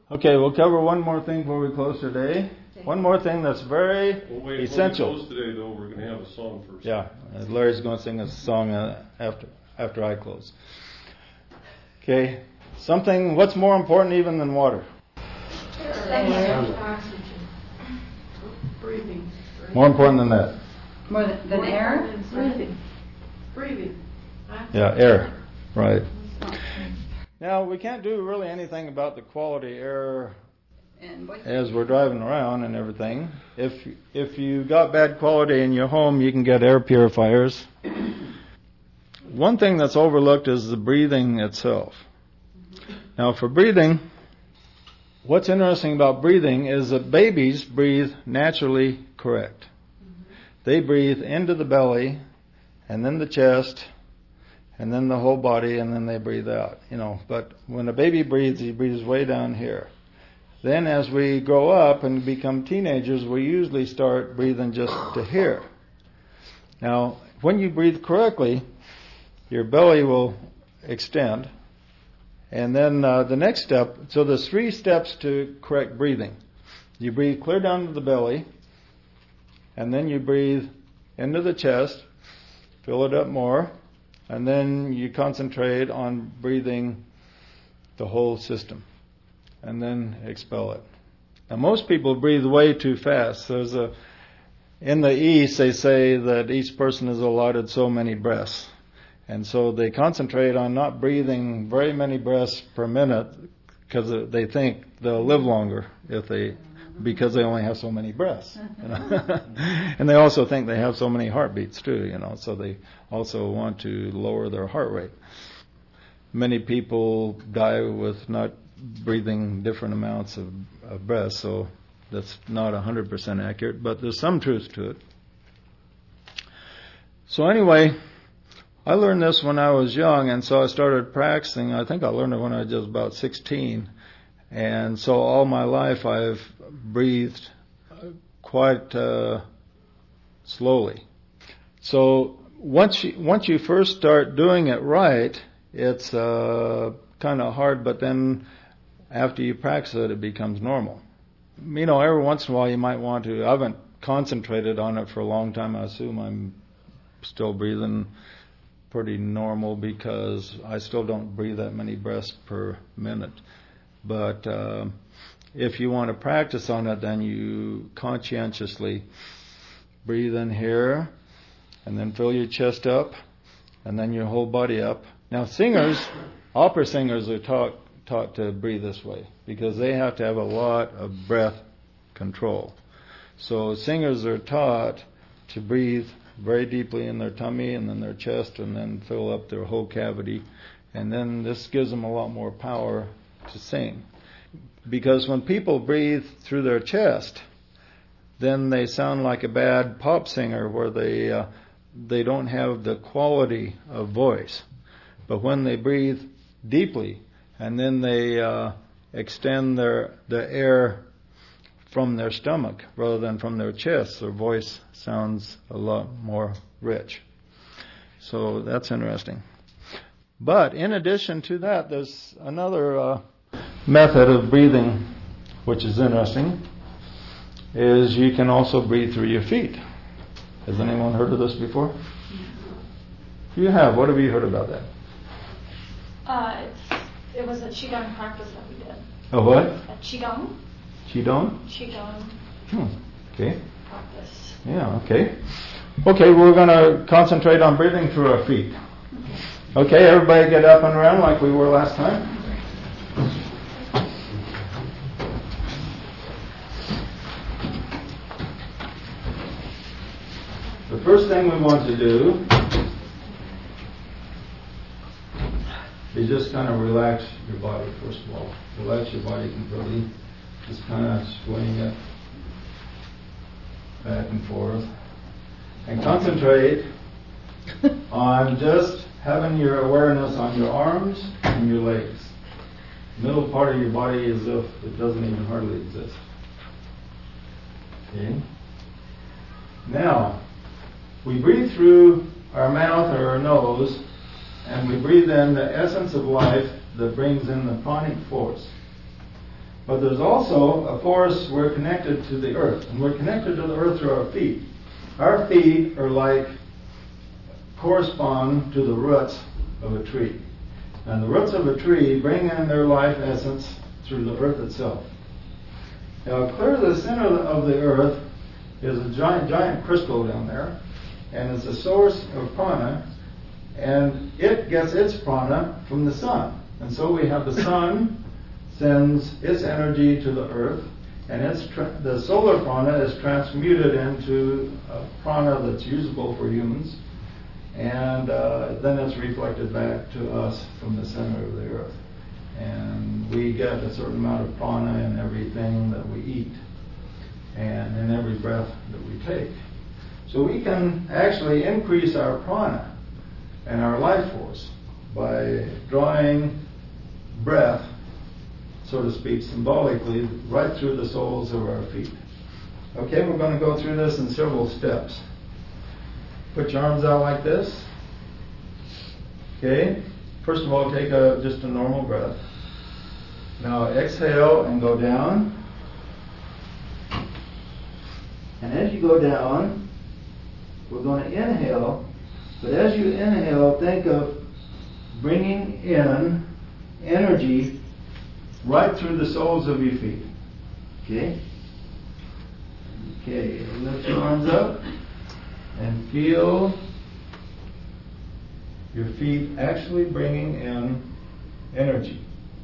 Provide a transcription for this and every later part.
Okay, we'll cover one more thing before we close today. One more thing that's very essential. When we close today, though, we're going to have a song first. Yeah, Larry's going to sing a song after I close. Okay, what's more important even than water? Oxygen. Breathing. More important than that? More than air? Breathing. Yeah, air. Right. Now, we can't do really anything about the quality air as we're driving around and everything. If you got bad quality in your home, you can get air purifiers. One thing that's overlooked is the breathing itself. Now, for breathing, what's interesting about breathing is that babies breathe naturally correct. They breathe into the belly, and then the chest, and then the whole body, and then they breathe out. But when a baby breathes, he breathes way down here. Then as we grow up and become teenagers, we usually start breathing just to here. Now, when you breathe correctly, your belly will extend. And then the next step, so there's 3 steps to correct breathing. You breathe clear down to the belly, and then you breathe into the chest, fill it up more, and then you concentrate on breathing the whole system, and then expel it. Now, most people breathe way too fast. In the East, they say that each person is allotted so many breaths. And so they concentrate on not breathing very many breaths per minute because they think they'll live longer because they only have so many breaths. And they also think they have so many heartbeats too, so they also want to lower their heart rate. Many people die with not breathing different amounts of breaths, so that's not 100% accurate, but there's some truth to it. So anyway, I learned this when I was young, and so I started practicing. I think I learned it when I was just about 16. And so all my life I've breathed quite slowly. So once you first start doing it right, it's kind of hard, but then after you practice it, it becomes normal. Every once in a while you might want to. I haven't concentrated on it for a long time. I assume I'm still breathing pretty normal because I still don't breathe that many breaths per minute. But if you want to practice on it, then you conscientiously breathe in here and then fill your chest up and then your whole body up. Now opera singers are taught to breathe this way because they have to have a lot of breath control. So singers are taught to breathe very deeply in their tummy and then their chest and then fill up their whole cavity. And then this gives them a lot more power to sing. Because when people breathe through their chest, then they sound like a bad pop singer where they don't have the quality of voice. But when they breathe deeply and then they extend the air from their stomach rather than from their chest, their voice sounds a lot more rich. So that's interesting. But in addition to that, there's another method of breathing which is interesting, is you can also breathe through your feet. Has anyone heard of this before? You have. What have you heard about that? It was a Qigong practice that we did. A what? A Qigong. Qigong? Qigong. Okay. Practice. Yeah, okay. Okay, we're going to concentrate on breathing through our feet. Okay, everybody get up and around like we were last time. The first thing we want to do is just kind of relax your body first of all. Relax your body completely. Just kind of swing it back and forth. And concentrate on just having your awareness on your arms and your legs. The middle part of your body as if it doesn't even hardly exist. Okay? Now, we breathe through our mouth or our nose, and we breathe in the essence of life that brings in the pranic force. But there's also a force, we're connected to the earth. And we're connected to the earth through our feet. Our feet are correspond to the roots of a tree. And the roots of a tree bring in their life essence through the earth itself. Now, clear to the center of the earth is a giant crystal down there, and it's a source of prana, and it gets its prana from the sun. And so we have the sun sends its energy to the earth, and the solar prana is transmuted into a prana that's usable for humans, and then it's reflected back to us from the center of the earth. And we get a certain amount of prana in everything that we eat and in every breath that we take. So we can actually increase our prana and our life force by drawing breath, so to speak, symbolically, right through the soles of our feet. Okay, we're going to go through this in several steps. Put your arms out like this. Okay, first of all, take just a normal breath. Now exhale and go down. And as you go down, we're going to inhale. But as you inhale, think of bringing in energy right through the soles of your feet. Okay? Okay, lift your arms up and feel your feet actually bringing in energy.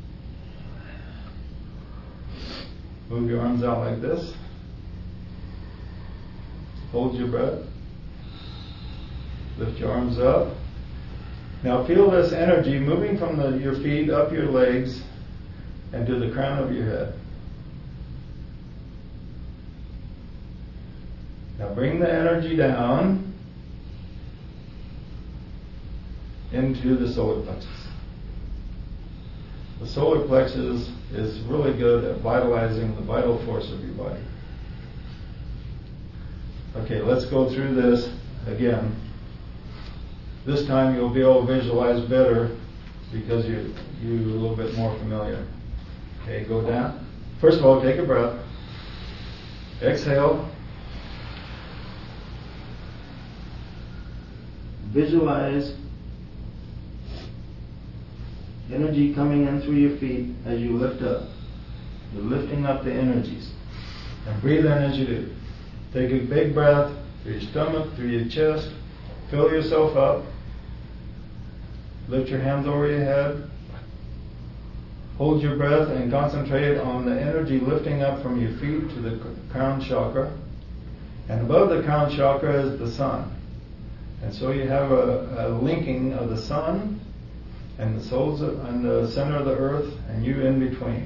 Move your arms out like this. Hold your breath. Lift your arms up. Now feel this energy moving from your feet up your legs and to the crown of your head. Now bring the energy down into the solar plexus. The solar plexus is really good at vitalizing the vital force of your body. Okay, let's go through this again. This time you'll be able to visualize better because you're a little bit more familiar. Okay, go down. First of all, take a breath. Exhale. Visualize energy coming in through your feet as you lift up. You're lifting up the energies. And breathe in as you do. Take a big breath through your stomach, through your chest. Fill yourself up. Lift your hands over your head. Hold your breath and concentrate on the energy lifting up from your feet to the crown chakra. And above the crown chakra is the sun. And so you have a linking of the sun and the soles and the center of the earth and you in between.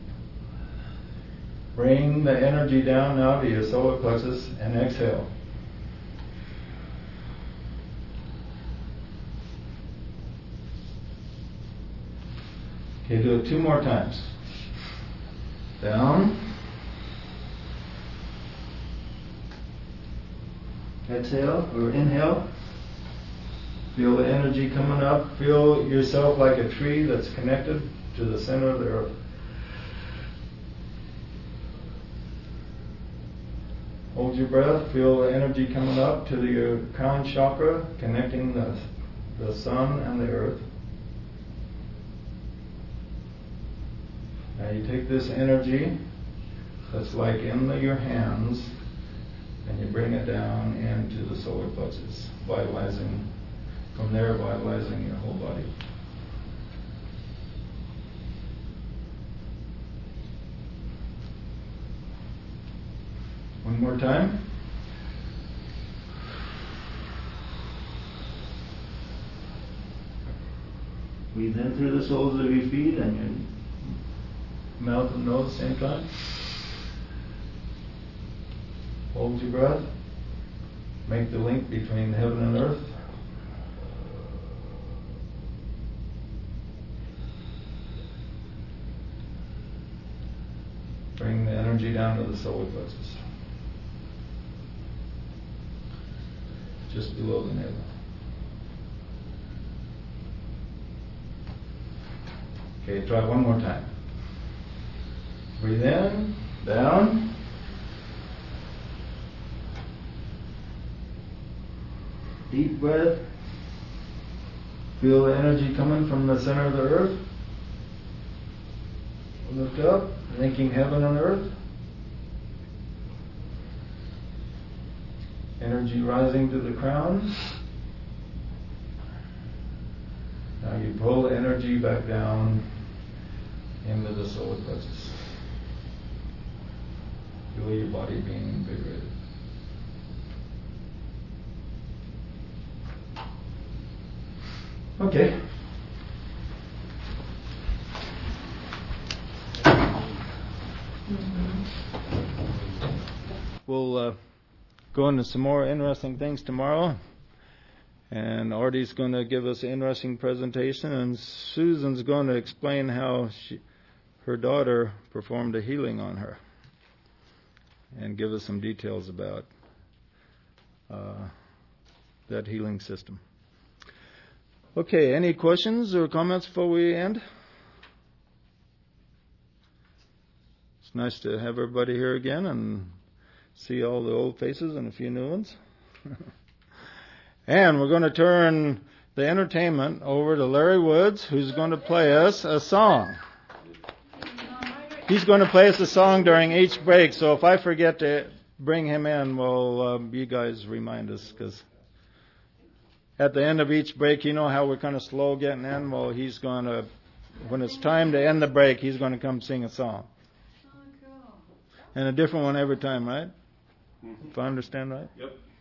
Bring the energy down now to your solar plexus and exhale. Okay, do it 2 more times. Down. Exhale or inhale. Feel the energy coming up. Feel yourself like a tree that's connected to the center of the earth. Hold your breath. Feel the energy coming up to your crown chakra, connecting the sun and the earth. Now you take this energy that's like in your hands and you bring it down into the solar plexus, vitalizing, from there vitalizing your whole body. One more time. Breathe in through the soles of your feet and your mouth and nose at the same time. Hold your breath. Make the link between heaven and earth. Bring the energy down to the solar plexus. Just below the navel. Okay, try one more time. Breathe in, down. Deep breath. Feel the energy coming from the center of the earth. Lift up, linking heaven and earth. Energy rising to the crown. Now you pull the energy back down into the solar plexus. Feel your body being invigorated. Okay. We'll go into some more interesting things tomorrow. And Artie's going to give us an interesting presentation, and Susan's going to explain how her daughter performed a healing on her and give us some details about that healing system. Okay, any questions or comments before we end? It's nice to have everybody here again and see all the old faces and a few new ones. And we're going to turn the entertainment over to Larry Woods, who's going to play us a song. He's going to play us a song during each break, so if I forget to bring him in, well, you guys remind us, because at the end of each break, you know how we're kind of slow getting in? Well, he's going to, when it's time to end the break, he's going to come sing a song. And a different one every time, right? If I understand right? Yep.